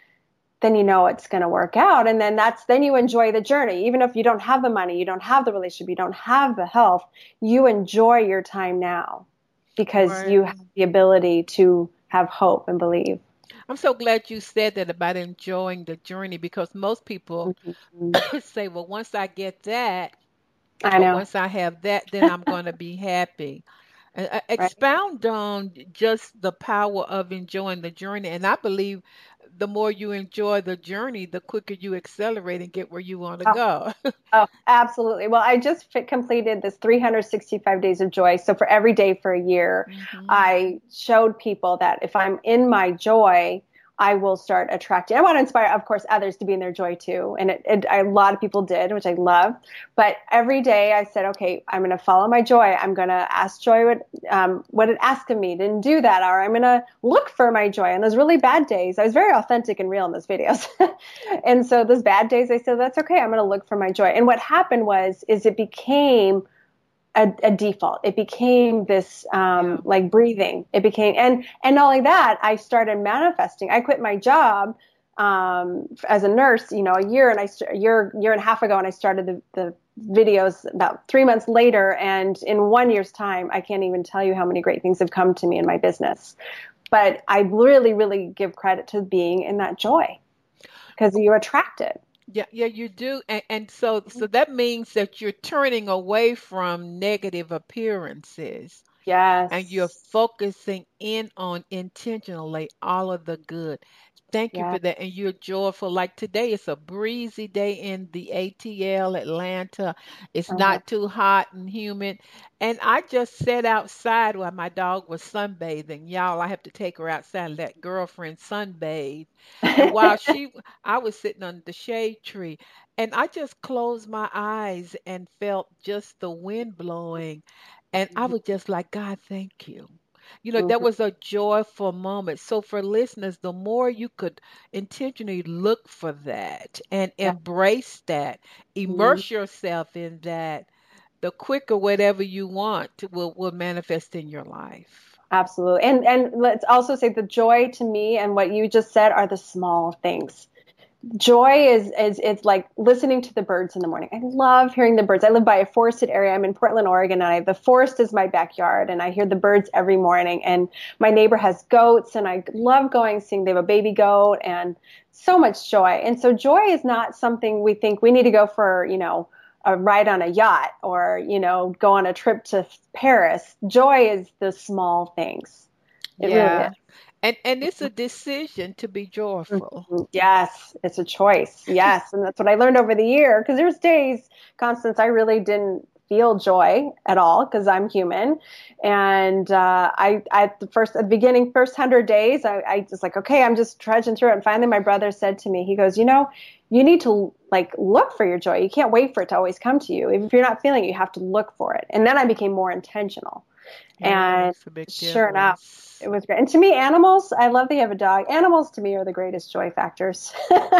then you know it's going to work out. And then that's, then you enjoy the journey. Even if you don't have the money, you don't have the relationship, you don't have the health, you enjoy your time now because Right. you have the ability to have hope and believe. I'm so glad you said that about enjoying the journey because most people Mhm. say, well, once I get that, I or know. once I have that, then I'm going to be happy. Uh, uh, Right. Expound on just the power of enjoying the journey. And I believe the more you enjoy the journey, the quicker you accelerate and get where you want to Oh, go. oh, absolutely. Well, I just fi- completed this three hundred sixty-five days of joy. So for every day for a year, hmm I showed people that if I'm in my joy, I will start attracting. I want to inspire, of course, others to be in their joy too. And it, it, a lot of people did, which I love. But every day I said, okay, I'm going to follow my joy. I'm going to ask joy what, um, what it asked of me. Didn't do that. Or I'm going to look for my joy. And those really bad days, I was very authentic and real in those videos. And so those bad days, I said, that's okay. I'm going to look for my joy. And what happened was, is it became a, a default. It became this um, Yeah. like breathing. It became, and and not only that, I started manifesting. I quit my job um, as a nurse, you know, a year and I st- a year year and a half ago, and I started the, the videos about three months later. And in one year's time, I can't even tell you how many great things have come to me in my business. But I really, really give credit to being in that joy because you attract it. Yeah, yeah, you do. And, and so so that means that you're turning away from negative appearances and you're Yes. focusing in on intentionally all of the good. Thank you Yeah. for that. And you're joyful. Like today, it's a breezy day in the A T L, Atlanta. It's Uh-huh. not too hot and humid. And I just sat outside while my dog was sunbathing. Y'all, I have to take her outside and let girlfriend sunbathe. And while she, I was sitting under the shade tree, and I just closed my eyes and felt just the wind blowing. And I was just like, God, thank you. You know, that Mhm. was a joyful moment. So for listeners, the more you could intentionally look for that and Yeah. embrace that, Mhm. immerse yourself in that, the quicker whatever you want to, will will manifest in your life. Absolutely. And and let's also say the joy to me and what you just said are the small things. Joy is is it's like listening to the birds in the morning. I love hearing the birds. I live by a forested area. I'm in Portland, Oregon, and I, the forest is my backyard, and I hear the birds every morning. And my neighbor has goats, and I love going seeing. They have a baby goat, and so much joy. And so joy is not something we think we need to go for, you know, a ride on a yacht or, you know, go on a trip to Paris. Joy is the small things. It really Yeah. is. And and it's a decision to be joyful. Mhm. Yes, it's a choice. Yes, and that's what I learned over the year. Because there's days, Constance, I really didn't feel joy at all because I'm human. And uh, I, at the first, at the beginning, first hundred days, I, I just like, okay, I'm just trudging through it. And finally, my brother said to me, he goes, you know, you need to like look for your joy. You can't wait for it to always come to you. If you're not feeling it, you have to look for it. And then I became more intentional. Yeah, it And makes a big sure enough, difference. it was great. And to me, animals, I love that you have a dog. Animals to me are the greatest joy factors.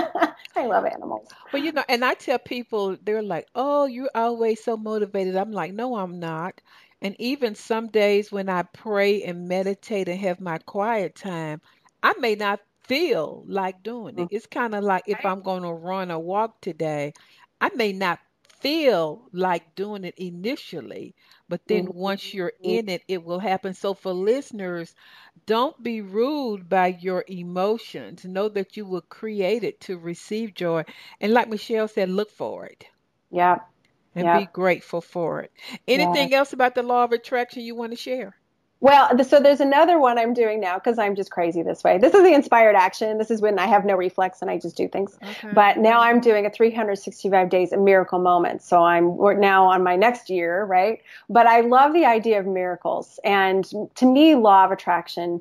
I love animals. Well, you know, and I tell people, they're like, "Oh, you're always so motivated." I'm like, "No, I'm not." And even some days when I pray and meditate and have my quiet time, I may not feel like doing it. Mhm. It's kind of like if Right? I'm going to run or walk today, I may not feel like doing it initially, but then once you're Mhm. in it, it will happen. So for listeners, don't be ruled by your emotions. Know that you were created to receive joy. And like Michelle said, look for it Yep. and be Yep. grateful for it. Yeah. Anything else about the law of attraction you want to share? Well, th- so there's another one I'm doing now because I'm just crazy this way. This is the inspired action. This is when I have no reflex and I just do things. Okay. But now I'm doing a three hundred sixty-five days of miracle moments. So I'm we're now on my next year, right? But I love the idea of miracles. And to me, law of attraction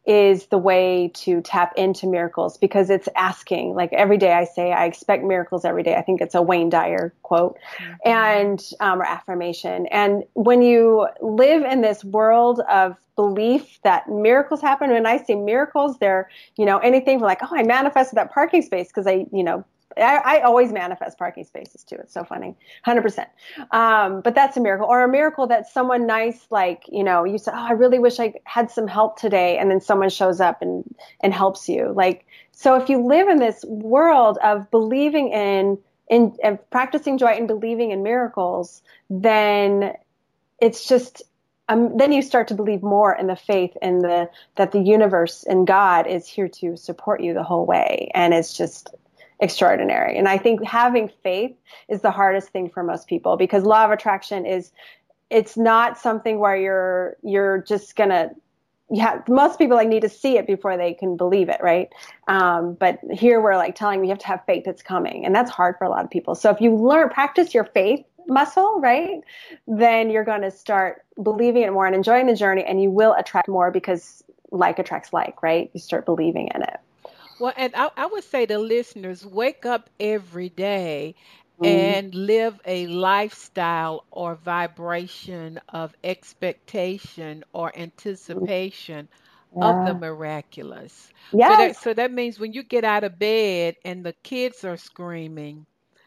is the way to tap into miracles, because it's asking. Like every day I say, I expect miracles every day. I think it's a Wayne Dyer quote, mm-hmm. and um, or affirmation. And when you live in this world of belief that miracles happen, when I say miracles, they're, you know, anything from like, oh, I manifested that parking space because I, you know, I, I always manifest parking spaces too. It's so funny. one hundred percent. Um, but that's a miracle. Or a miracle that someone nice, like, you know, you said, oh, I really wish I had some help today. And then someone shows up and, and helps you. Like, so if you live in this world of believing in, in, in practicing joy and believing in miracles, then it's just, um, then you start to believe more in the faith and the, that the universe and God is here to support you the whole way. And it's just extraordinary. And I think having faith is the hardest thing for most people, because law of attraction is, it's not something where you're, you're just going to, yeah, most people like need to see it before they can believe it. Right. Um, but here we're like telling you, you have to have faith that's coming. And that's hard for a lot of people. So if you learn, practice your faith muscle, right, then you're going to start believing it more and enjoying the journey, and you will attract more, because like attracts like, right? You start believing in it. Well, and I, I would say to listeners, wake up every day Mm. and live a lifestyle or vibration of expectation or anticipation of the Yeah. miraculous. So Yes. that so that means when you get out of bed and the kids are screaming,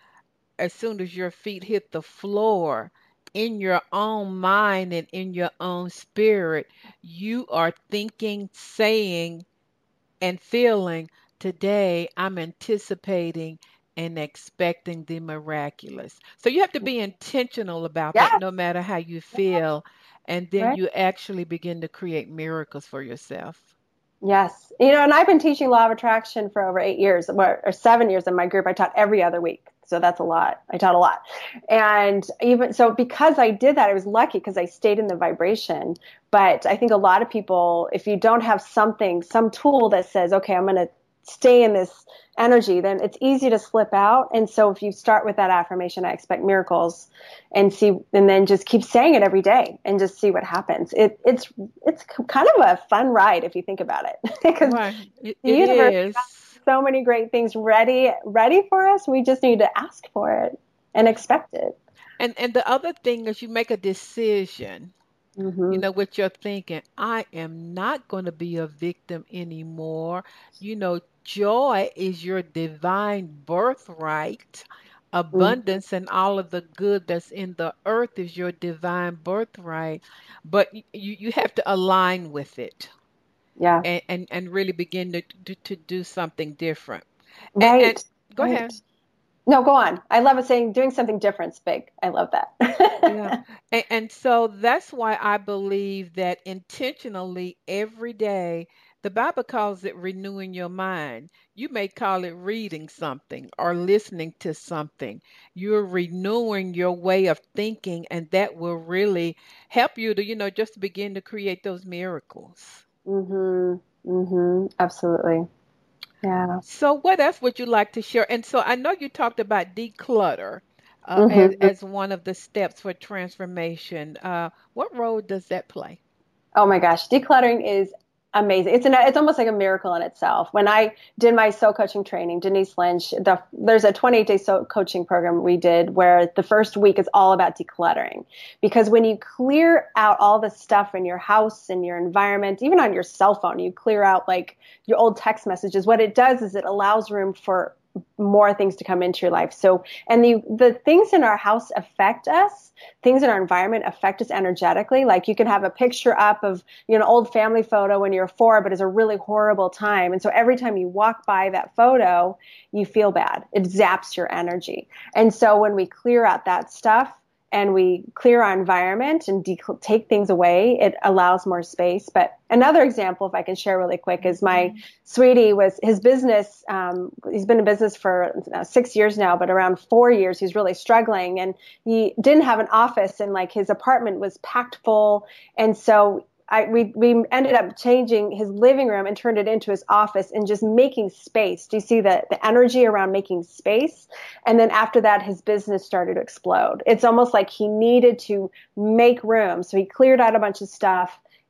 as soon as your feet hit the floor, in your own mind and in your own spirit, you are thinking, saying, and feeling, today I'm anticipating and expecting the miraculous. So you have to be intentional about that, Yes. no matter how you feel. And then Right. you actually begin to create miracles for yourself. Yes. You know, and I've been teaching law of attraction for over eight years or or seven years in my group. I taught every other week. So that's a lot. I taught a lot. And even so, because I did that, I was lucky because I stayed in the vibration. But I think a lot of people, if you don't have something, some tool that says, okay, I'm going to stay in this energy, then it's easy to slip out. And so if you start with that affirmation, I expect miracles, and see, and then just keep saying it every day and just see what happens. It, it's, it's kind of a fun ride if you think about it, because Right. It, the it universe is. has so many great things ready, ready for us. We just need to ask for it and expect it. And and the other thing is you make a decision, Mm-hmm. you know, with your thinking. I am not going to be a victim anymore. You know, joy is your divine birthright. Abundance and all of the good that's in the earth is your divine birthright. But y- you, you have to align with it, Yeah. and, and, and really begin to, to, to do something different. And, and Right. go Right. ahead. No, go on. I love it saying doing something different's big. I love that. Yeah. And, and so that's why I believe that intentionally every day, the Bible calls it renewing your mind. You may call it reading something or listening to something. You're renewing your way of thinking, and that will really help you to, you know, just begin to create those miracles. Mm-hmm. Mm-hmm. Absolutely. Yeah. So, what else would you like to share? And so, I know you talked about declutter uh, as, Mm-hmm. as one of the steps for transformation. Uh, what role does that play? Oh my gosh, decluttering is amazing. It's an, it's almost like a miracle in itself. When I did my soul coaching training, Denise Lynch, the, there's a twenty-eight day soul coaching program we did where the first week is all about decluttering. Because when you clear out all the stuff in your house and your environment, even on your cell phone, you clear out like your old text messages, what it does is it allows room for more things to come into your life. So, and the, the things in our house affect us, things in our environment affect us energetically. Like you can have a picture up of, you know, an old family photo when you're four, but it's a really horrible time. And so every time you walk by that photo, you feel bad. It zaps your energy. And so when we clear out that stuff, and we clear our environment and de- take things away, it allows more space. But another example, if I can share really quick, is my sweetie was his business. Um, he's been in business for uh, six years now, but around four years, he's really struggling. And he didn't have an office, and like his apartment was packed full. And so I, we, we ended up changing his living room and turned it into his office and just making space. Do you see the, the energy around making space? And then after that, his business started to explode. It's almost like he needed to make room. So he cleared out a bunch of stuff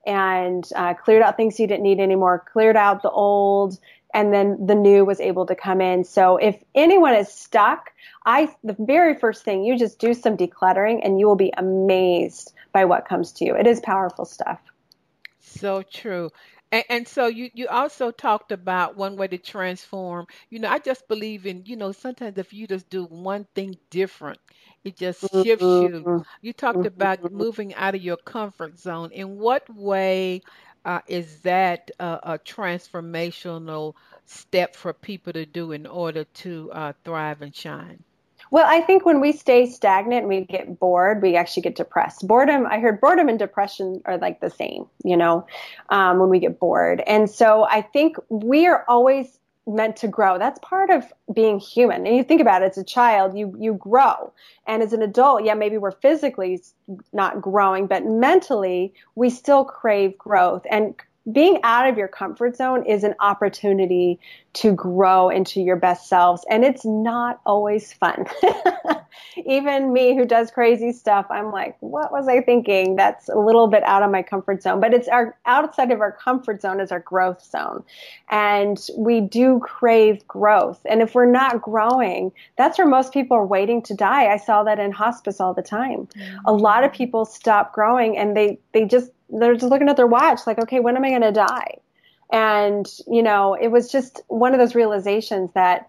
and uh, cleared out things you didn't need anymore, cleared out the old, and then the new was able to come in. So if anyone is stuck, I the very first thing, you just do some decluttering and you will be amazed by what comes to you. It is powerful stuff. So true. And, and so you, you also talked about one way to transform. You know, I just believe in, you know, sometimes if you just do one thing different, it just shifts you. Mhm. You talked about Mhm. moving out of your comfort zone. In what way uh, is that uh, a transformational step for people to do in order to uh, thrive and shine? Well, I think when we stay stagnant and we get bored, we actually get depressed. Boredom, I heard boredom and depression are like the same, you know, um, when we get bored. And so I think we are always meant to grow. That's part of being human. And you think about it, as a child, you, you grow. And as an adult, yeah, maybe we're physically not growing, but mentally we still crave growth. And being out of your comfort zone is an opportunity to grow into your best selves. And it's not always fun. Even me who does crazy stuff, I'm like, what was I thinking? That's a little bit out of my comfort zone. But it's our outside of our comfort zone is our growth zone. And we do crave growth. And if we're not growing, that's where most people are waiting to die. I saw that in hospice all the time. Mm-hmm. A lot of people stop growing and they, they just, they're just looking at their watch like, okay, when am I going to die? And, you know, it was just one of those realizations that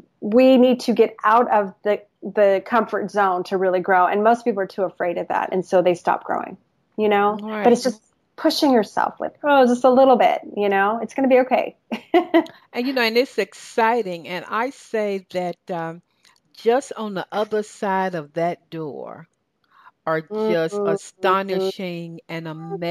we need to get out of the, the comfort zone to really grow. And most people are too afraid of that. And so they stop growing, you know, right. But it's just pushing yourself with, oh, just a little bit, you know, it's going to be okay. And, you know, and it's exciting. And I say that um, just on the other side of that door are just Mm-hmm. astonishing and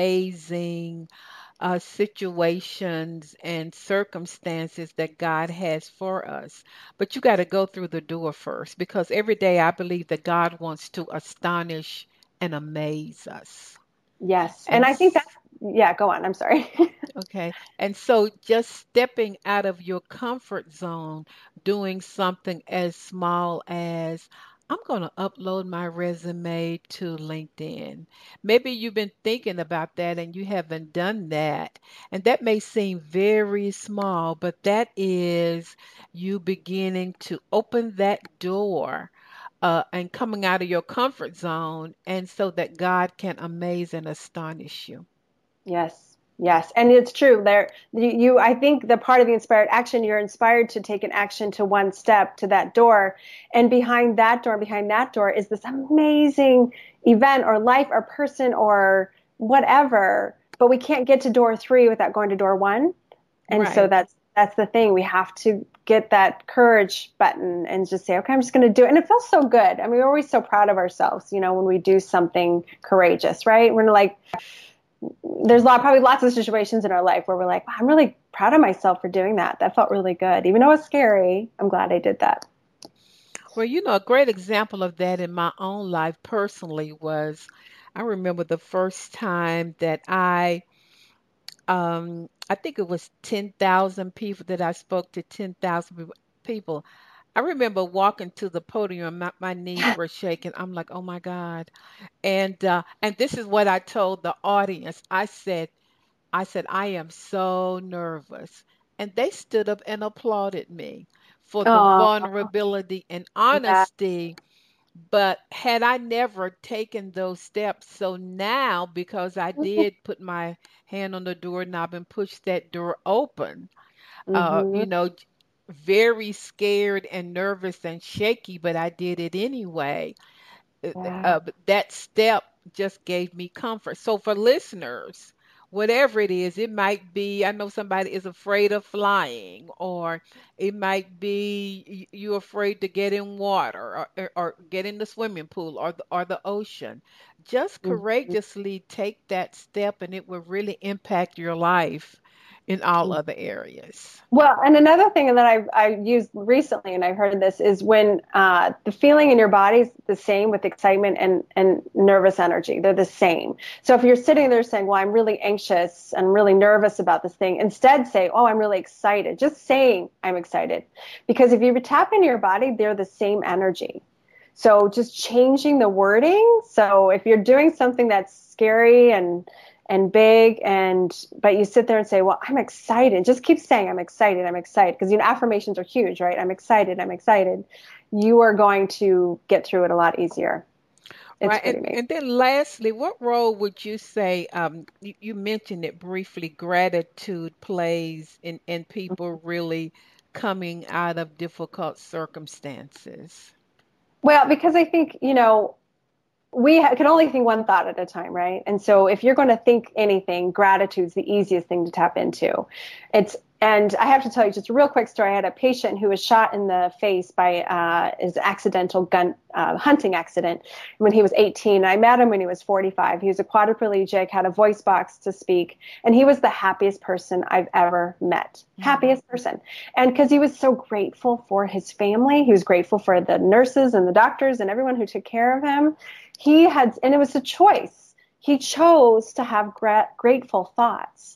amazing uh, situations and circumstances that God has for us. But you got to go through the door first, because every day I believe that God wants to astonish and amaze us. Yes. And And I think that's, yeah, go on. I'm sorry. okay. And so just stepping out of your comfort zone, doing something as small as I'm going to upload my resume to LinkedIn. Maybe you've been thinking about that and you haven't done that. And that may seem very small, but that is you beginning to open that door uh, and coming out of your comfort zone, and so that God can amaze and astonish you. Yes. Yes. And it's true there. You, you, I think the part of the inspired action, you're inspired to take an action to one step to that door. And behind that door, behind that door is this amazing event or life or person or whatever. But we can't get to door three without going to door one. And Right. so that's, that's the thing. We have to get that courage button and just say, okay, I'm just going to do it. And it feels so good. I mean, we're always so proud of ourselves, you know, when we do something courageous, right? We're like, there's a lot, probably lots of situations in our life where we're like, wow, I'm really proud of myself for doing that. That felt really good. Even though it was scary, I'm glad I did that. Well, you know, a great example of that in my own life personally was I remember the first time that I, um, I think it was ten thousand people that I spoke to, ten thousand people. I remember walking to the podium, my, my knees were shaking. I'm like, oh my God. And uh, and this is what I told the audience. I said, I said, I am so nervous. And they stood up and applauded me for the Oh, vulnerability and yeah. honesty. But had I never taken those steps, so now because I did put my hand on the doorknob and push that door open, uh, Mm-hmm. you know, very scared and nervous and shaky, but I did it anyway. Uh, Yeah. uh, but that step just gave me comfort. So for listeners, whatever it is, it might be, I know somebody is afraid of flying, or it might be y- you're afraid to get in water or, or, or get in the swimming pool or the, or the ocean. Just Mhm. courageously take that step and it will really impact your life in all other areas. Well, and another thing that I've I used recently, and I've heard this, is when uh, the feeling in your body is the same with excitement and, and nervous energy. They're the same. So if you're sitting there saying, well, I'm really anxious and really nervous about this thing, instead say, oh, I'm really excited. Just saying I'm excited. Because if you tap into your body, they're the same energy. So just changing the wording. So if you're doing something that's scary and and big, and but you sit there and say, well, I'm excited. Just keep saying, I'm excited, I'm excited. Because, you know, affirmations are huge, right? I'm excited, I'm excited. You are going to get through it a lot easier. It's Right. pretty And, amazing. and then lastly, what role would you say, um, you, you mentioned it briefly, gratitude plays in, in people really coming out of difficult circumstances? Well, because I think, you know, we ha- can only think one thought at a time, right? And so if you're going to think anything, gratitude's the easiest thing to tap into. It's And I have to tell you just a real quick story. I had a patient who was shot in the face by uh, his accidental gun uh, hunting accident when he was eighteen. I met him when he was forty-five. He was a quadriplegic, had a voice box to speak, and he was the happiest person I've ever met. Mm-hmm. Happiest person. And because he was so grateful for his family, he was grateful for the nurses and the doctors and everyone who took care of him. He had, and it was a choice. He chose to have gra- grateful thoughts.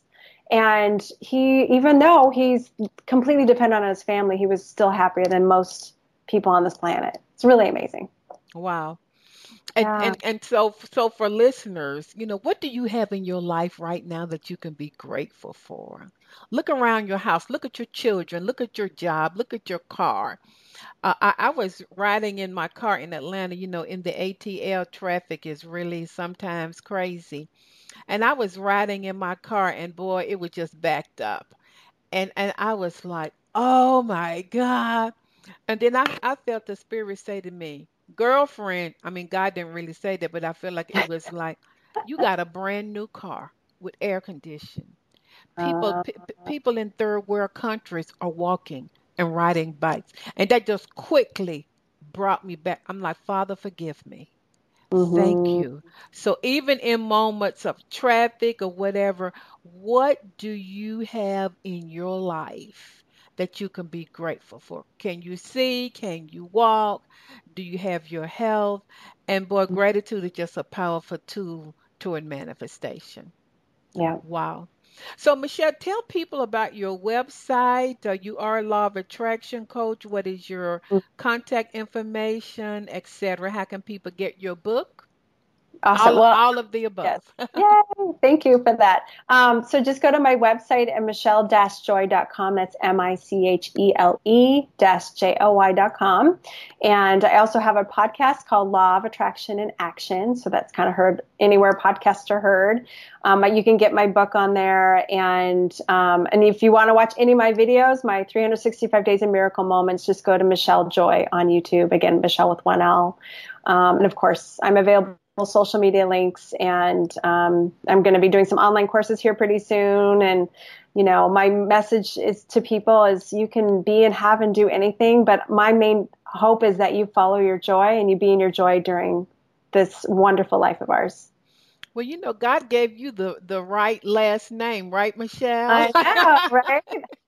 And he, even though he's completely dependent on his family, he was still happier than most people on this planet. It's really amazing. Wow. And, Yeah. and and so so for listeners, you know, what do you have in your life right now that you can be grateful for? Look around your house, look at your children, look at your job, look at your car. Uh, I, I was riding in my car in Atlanta, you know, in the A T L traffic is really sometimes crazy. And I was riding in my car and boy, it was just backed up. And and I was like, oh my God. And then I, I felt the spirit say to me, girlfriend, I mean, God didn't really say that, but I feel like it was like, you got a brand new car with air conditioning. People, Uh, p- p- people in third world countries are walking and riding bikes. And that just quickly brought me back. I'm like, Father, forgive me. Thank mhm. you. So even in moments of traffic or whatever, what do you have in your life that you can be grateful for? Can you see? Can you walk? Do you have your health? And boy, gratitude is just a powerful tool toward manifestation. Yeah. Wow. So, Michelle, tell people about your website. Uh, you are a law of attraction coach. What is your contact information, et cetera? How can people get your book? Awesome. All, Well, all of the yes. above. Yay. Thank you for that. Um, so just go to my website at michelle dash joy dot com. That's M I C H E L E dash J O Y dot com. And I also have a podcast called Law of Attraction in Action. So that's kind of heard anywhere podcasts are heard. Um, you can get my book on there. And, um, and if you want to watch any of my videos, my three hundred sixty-five Days of Miracle Moments, just go to Michelle Joy on YouTube. Again, Michelle with one L. Um, and of course, I'm available social media links, and um, I'm going to be doing some online courses here pretty soon. And, you know, my message is to people is you can be and have and do anything, but my main hope is that you follow your joy and you be in your joy during this wonderful life of ours. Well, you know, God gave you the, the right last name, right, Michelle? I know, right?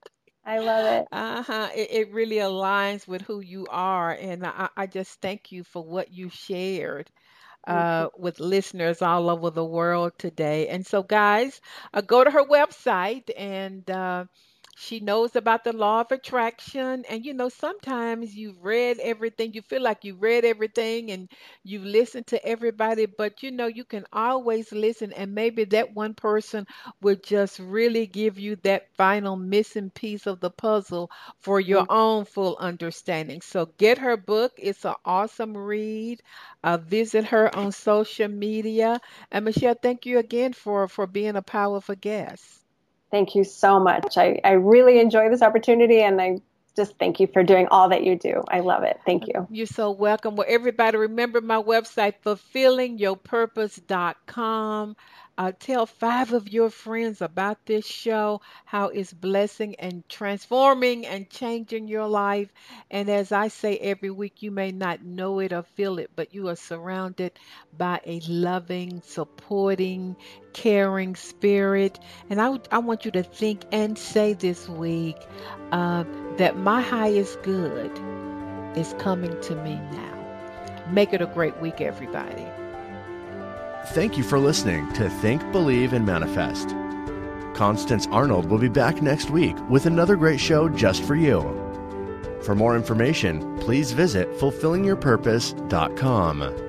I love it. Uh-huh. It, it really aligns with who you are. And I, I just thank you for what you shared uh, with listeners all over the world today. And so, guys, uh, go to her website, and uh, she knows about the law of attraction. And, you know, sometimes you've read everything, you feel like you read everything and you listen to everybody, but, you know, you can always listen. And maybe that one person would just really give you that final missing piece of the puzzle for your own full understanding. So get her book. It's an awesome read. Uh, visit her on social media. And Michelle, thank you again for, for being a powerful guest. Thank you so much. I, I really enjoy this opportunity, and I just thank you for doing all that you do. I love it. Thank you. You're so welcome. Well, everybody, remember my website, fulfilling your purpose dot com. Uh, tell five of your friends about this show, how it's blessing and transforming and changing your life. And as I say every week, you may not know it or feel it, but you are surrounded by a loving, supporting, caring spirit. And I, I want you to think and say this week uh, that my highest good is coming to me now. Make it a great week, everybody. Thank you for listening to Think, Believe, and Manifest. Constance Arnold will be back next week with another great show just for you. For more information, please visit fulfilling your purpose dot com.